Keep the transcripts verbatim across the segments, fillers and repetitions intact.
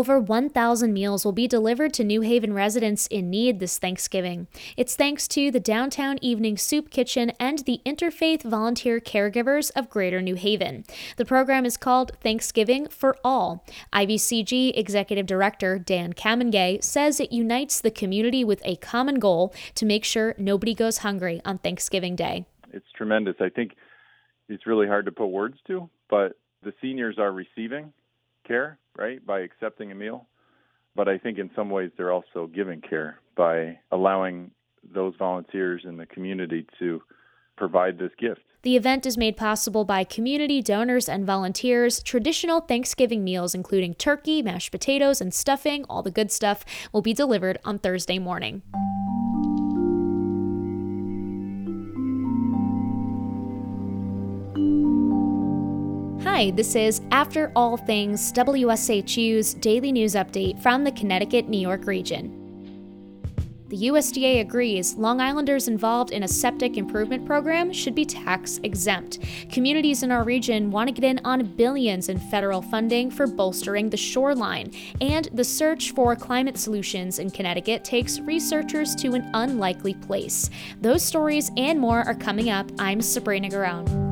Over one thousand meals will be delivered to New Haven residents in need this Thanksgiving. It's thanks to the Downtown Evening Soup Kitchen and the Interfaith Volunteer Caregivers of Greater New Haven. The program is called Thanksgiving for All. I V C G Executive Director Dan Kamengay says it unites the community with a common goal to make sure nobody goes hungry on Thanksgiving Day. It's tremendous. I think it's really hard to put words to, but the seniors are receiving care, right, by accepting a meal. But I think in some ways they're also giving care by allowing those volunteers in the community to provide this gift. The event is made possible by community donors and volunteers. Traditional Thanksgiving meals, including turkey, mashed potatoes, and stuffing, all the good stuff, will be delivered on Thursday morning. Hi, this is After All Things, W S H U's daily news update from the Connecticut-New York region. The U S D A agrees Long Islanders involved in a septic improvement program should be tax exempt. Communities in our region want to get in on billions in federal funding for bolstering the shoreline, and the search for climate solutions in Connecticut takes researchers to an unlikely place. Those stories and more are coming up. I'm Sabrina Garone.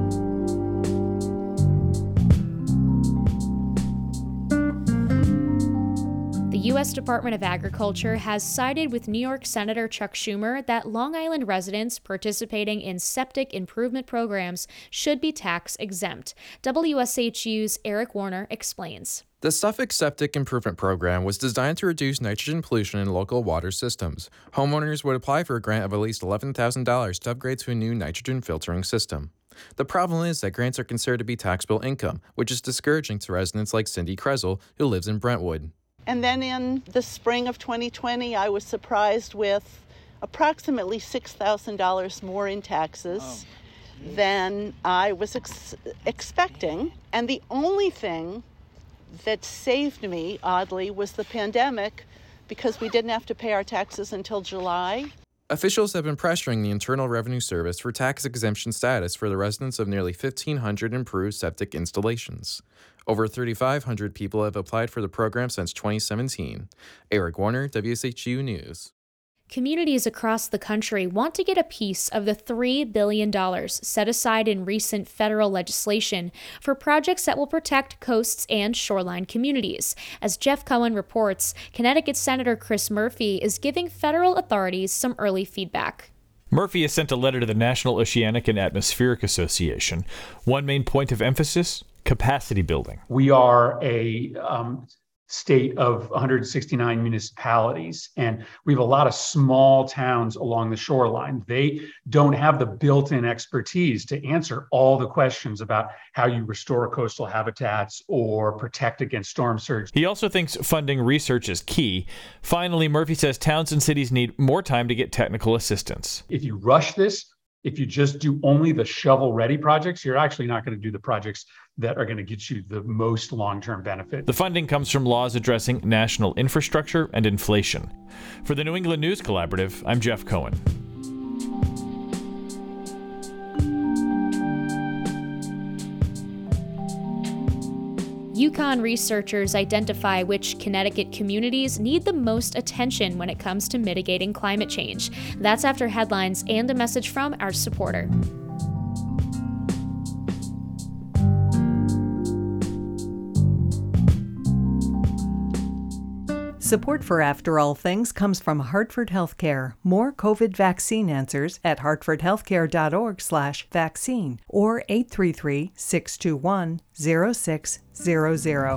The U S Department of Agriculture has sided with New York Senator Chuck Schumer that Long Island residents participating in septic improvement programs should be tax exempt. W S H U's Eric Warner explains. The Suffolk Septic Improvement Program was designed to reduce nitrogen pollution in local water systems. Homeowners would apply for a grant of at least eleven thousand dollars to upgrade to a new nitrogen filtering system. The problem is that grants are considered to be taxable income, which is discouraging to residents like Cindy Kresel, who lives in Brentwood. And then in the spring of twenty twenty, I was surprised with approximately six thousand dollars more in taxes oh. than I was ex- expecting. And the only thing that saved me, oddly, was the pandemic, because we didn't have to pay our taxes until July. Officials have been pressuring the Internal Revenue Service for tax exemption status for the residents of nearly fifteen hundred improved septic installations. Over thirty-five hundred people have applied for the program since twenty seventeen. Eric Warner, W S H U News. Communities across the country want to get a piece of the three billion dollars set aside in recent federal legislation for projects that will protect coasts and shoreline communities. As Jeff Cohen reports, Connecticut Senator Chris Murphy is giving federal authorities some early feedback. Murphy has sent a letter to the National Oceanic and Atmospheric Association. One main point of emphasis: capacity building. We are a um, state of one hundred sixty-nine municipalities, and we have a lot of small towns along the shoreline. They don't have the built-in expertise to answer all the questions about how you restore coastal habitats or protect against storm surge. He also thinks funding research is key. Finally, Murphy says towns and cities need more time to get technical assistance. If you rush this, if you just do only the shovel-ready projects, you're actually not going to do the projects that are going to get you the most long-term benefit. The funding comes from laws addressing national infrastructure and inflation. For the New England News Collaborative, I'm Jeff Cohen. UConn researchers identify which Connecticut communities need the most attention when it comes to mitigating climate change. That's after headlines and a message from our supporter. Support for After All Things comes from Hartford Healthcare. More COVID vaccine answers at hartfordhealthcare.org slash vaccine or eight three three, six two one, zero six zero zero.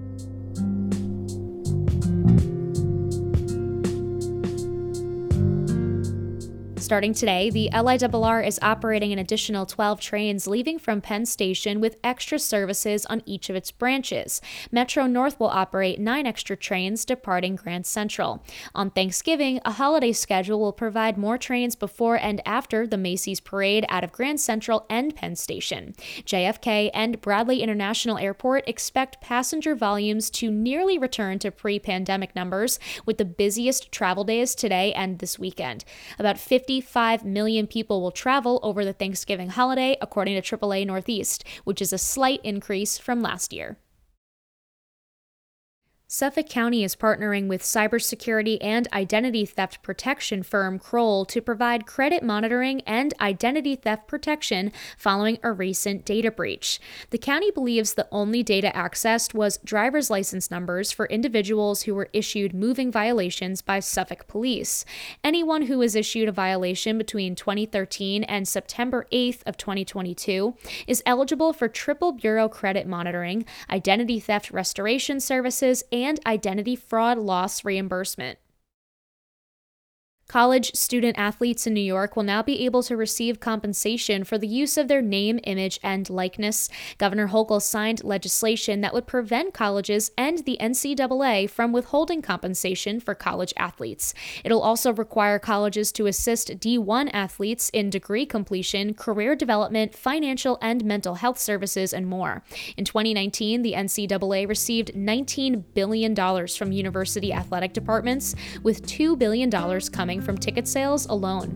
Starting today, the L I R R is operating an additional twelve trains leaving from Penn Station with extra services on each of its branches. Metro North will operate nine extra trains departing Grand Central. On Thanksgiving, a holiday schedule will provide more trains before and after the Macy's Parade out of Grand Central and Penn Station. J F K and Bradley International Airport expect passenger volumes to nearly return to pre-pandemic numbers, with the busiest travel days today and this weekend. About fifty-five million people will travel over the Thanksgiving holiday, according to triple A Northeast, which is a slight increase from last year. Suffolk County is partnering with cybersecurity and identity theft protection firm Kroll to provide credit monitoring and identity theft protection following a recent data breach. The county believes the only data accessed was driver's license numbers for individuals who were issued moving violations by Suffolk police. Anyone who was issued a violation between twenty thirteen and September eighth of twenty twenty-two is eligible for triple bureau credit monitoring, identity theft restoration services, and identity fraud loss reimbursement. College student athletes in New York will now be able to receive compensation for the use of their name, image, and likeness. Governor Hochul signed legislation that would prevent colleges and the N C double A from withholding compensation for college athletes. It'll also require colleges to assist D one athletes in degree completion, career development, financial and mental health services, and more. In twenty nineteen, the N C double A received nineteen billion dollars from university athletic departments, with two billion dollars coming from ticket sales alone.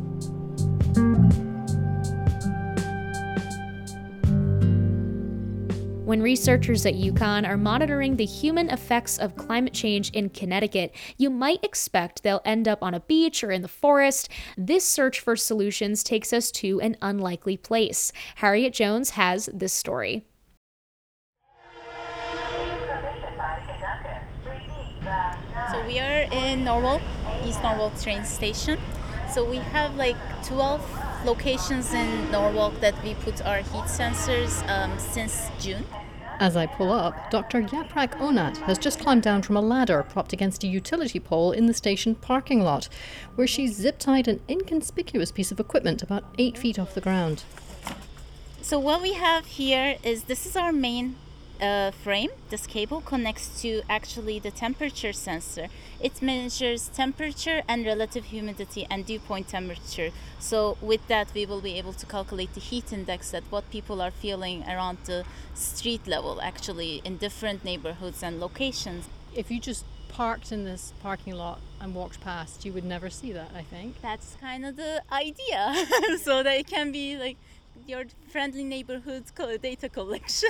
When researchers at UConn are monitoring the human effects of climate change in Connecticut, you might expect they'll end up on a beach or in the forest. This search for solutions takes us to an unlikely place. Harriet Jones has this story. So we are in Norwalk, East Norwalk train station. So we have like twelve locations in Norwalk that we put our heat sensors um, since June. As I pull up, Doctor Yaprak Onat has just climbed down from a ladder propped against a utility pole in the station parking lot, where she's zip-tied an inconspicuous piece of equipment about eight feet off the ground. So what we have here is, this is our main Uh, frame. This cable connects to actually the temperature sensor. It measures temperature and relative humidity and dew point temperature. So with that, we will be able to calculate the heat index, that what people are feeling around the street level, actually in different neighborhoods and locations. If you just parked in this parking lot and walked past, you would never see that, I think. That's kind of the idea. So that it can be like your friendly neighborhood data collection.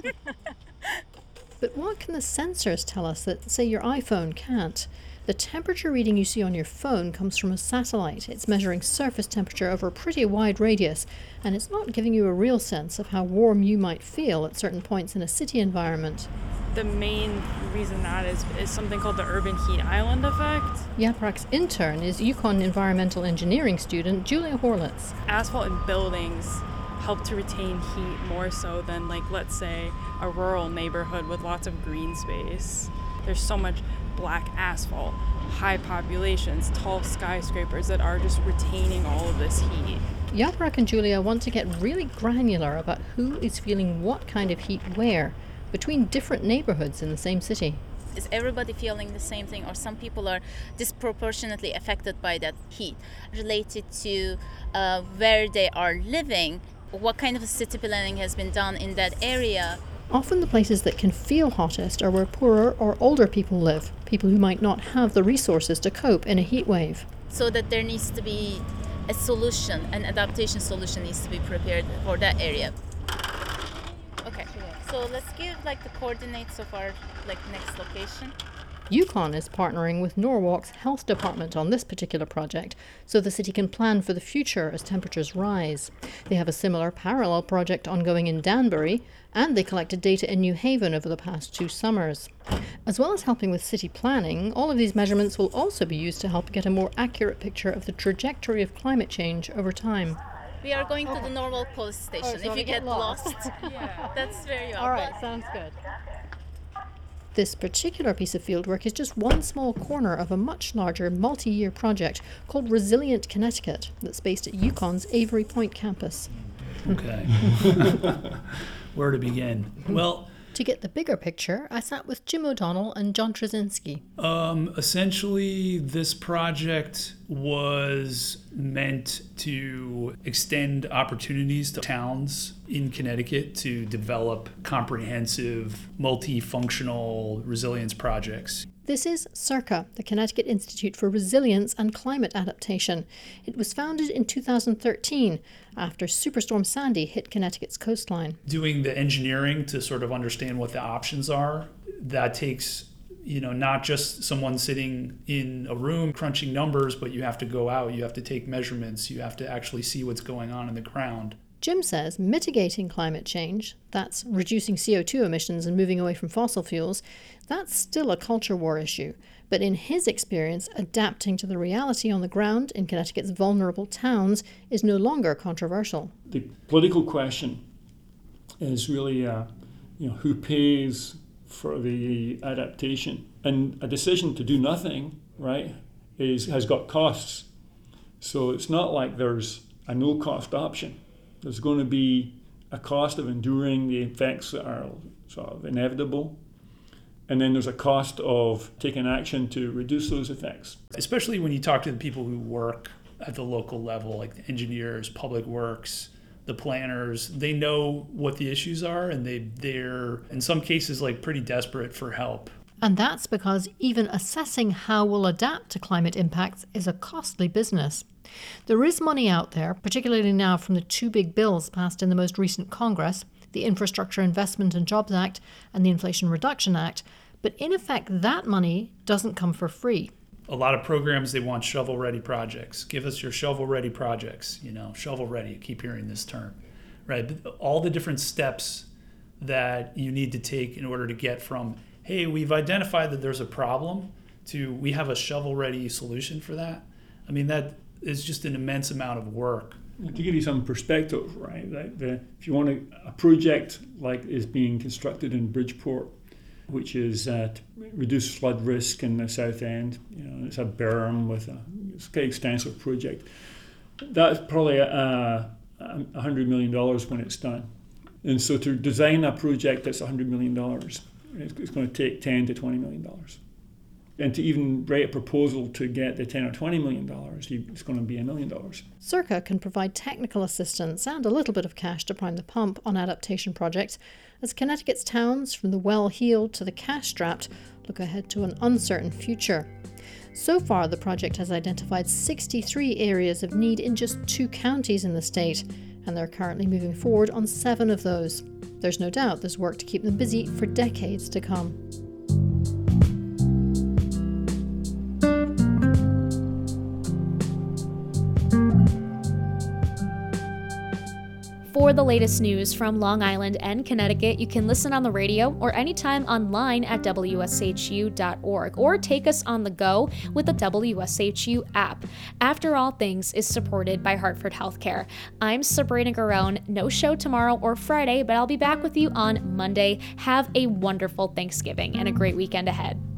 But what can the sensors tell us that, say, your iPhone can't? The temperature reading you see on your phone comes from a satellite. It's measuring surface temperature over a pretty wide radius, and it's not giving you a real sense of how warm you might feel at certain points in a city environment. The main reason that is is something called the urban heat island effect. Yaprak's intern is UConn environmental engineering student Julia Horlitz. Asphalt in buildings help to retain heat more so than, like, let's say, a rural neighborhood with lots of green space. There's so much black asphalt, high populations, tall skyscrapers that are just retaining all of this heat. Yaprak and Julia want to get really granular about who is feeling what kind of heat where, between different neighborhoods in the same city. Is everybody feeling the same thing, or some people are disproportionately affected by that heat, related to uh, where they are living? What kind of a city planning has been done in that area? Often the places that can feel hottest are where poorer or older people live, people who might not have the resources to cope in a heat wave. So that there needs to be a solution, an adaptation solution needs to be prepared for that area. Okay, so let's give like the coordinates of our like next location. UConn is partnering with Norwalk's health department on this particular project, so the city can plan for the future as temperatures rise. They have a similar parallel project ongoing in Danbury, and they collected data in New Haven over the past two summers. As well as helping with city planning, all of these measurements will also be used to help get a more accurate picture of the trajectory of climate change over time. We are going to the Norwalk Police Station. Oh, so if you get, get lost, lost. Yeah. That's very welcome. All right, sounds good. This particular piece of fieldwork is just one small corner of a much larger multi-year project called Resilient Connecticut that's based at UConn's Avery Point campus. Okay. Where to begin? Well, to get the bigger picture, I sat with Jim O'Donnell and John Trzynski. Um, essentially, this project was meant to extend opportunities to towns in Connecticut to develop comprehensive, multifunctional resilience projects. This is CIRCA, the Connecticut Institute for Resilience and Climate Adaptation. It was founded in two thousand thirteen after Superstorm Sandy hit Connecticut's coastline. Doing the engineering to sort of understand what the options are, that takes you know, not just someone sitting in a room crunching numbers, but you have to go out, you have to take measurements, you have to actually see what's going on in the ground. Jim says mitigating climate change, that's reducing C O two emissions and moving away from fossil fuels, that's still a culture war issue. But in his experience, adapting to the reality on the ground in Connecticut's vulnerable towns is no longer controversial. The political question is really, uh, you know, who pays for the adaptation? And a decision to do nothing, right, is has got costs. So it's not like there's a no-cost option. There's going to be a cost of enduring the effects that are sort of inevitable. And then there's a cost of taking action to reduce those effects. Especially when you talk to the people who work at the local level, like the engineers, public works, the planners, they know what the issues are, and they, they're, in some cases, like pretty desperate for help. And that's because even assessing how we'll adapt to climate impacts is a costly business. There is money out there, particularly now from the two big bills passed in the most recent Congress, the Infrastructure Investment and Jobs Act and the Inflation Reduction Act, but in effect that money doesn't come for free. A lot of programs, they want shovel-ready projects. Give us your shovel-ready projects, you know, shovel-ready, I keep hearing this term, right? But all the different steps that you need to take in order to get from, hey, we've identified that there's a problem, to we have a shovel-ready solution for that. I mean, that is just an immense amount of work. To give you some perspective, right? Like the, if you want a, a project like is being constructed in Bridgeport, which is uh, to reduce flood risk in the south end, you know, it's a berm with a it's a quite extensive project. That's probably a, a hundred million dollars when it's done. And so to design a project that's a hundred million dollars, it's, it's going to take ten to twenty million dollars. And to even write a proposal to get the ten or twenty million dollars, it's going to be a million dollars. Circa can provide technical assistance and a little bit of cash to prime the pump on adaptation projects, as Connecticut's towns, from the well-heeled to the cash-strapped, look ahead to an uncertain future. So far, the project has identified sixty-three areas of need in just two counties in the state, and they're currently moving forward on seven of those. There's no doubt there's work to keep them busy for decades to come. For the latest news from Long Island and Connecticut, you can listen on the radio or anytime online at W S H U dot org, or take us on the go with the W S H U app. After All Things is supported by Hartford Healthcare. I'm Sabrina Garone. No show tomorrow or Friday, but I'll be back with you on Monday. Have a wonderful Thanksgiving and a great weekend ahead.